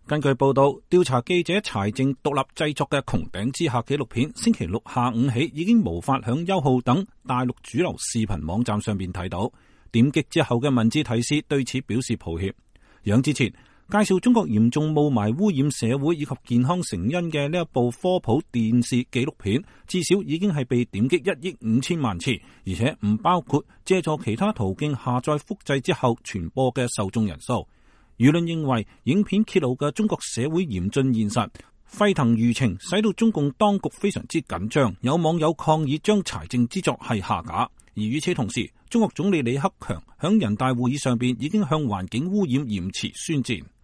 根據報道，調查記者柴靜獨立製作嘅《穹頂之下》紀錄片，星期六下午起已經無法響優酷等大陸主流視頻網站上面睇到。點擊之後嘅文字提示對此表示抱歉。楊之前介紹中國嚴重霧霾污染社會以及健康成因嘅呢一部科普電視紀錄片，至少已經係被點擊1億5千萬次，而且唔包括借助其他途徑下載複製之後傳播嘅受眾人數。輿論認為影片揭露嘅中國社會嚴峻現實沸騰輿情，使到中共當局非常之緊張。有網友抗議將柴靜之作係下架。而與此同時，中國總理李克強響人大會議上邊已經向環境污染嚴詞宣戰。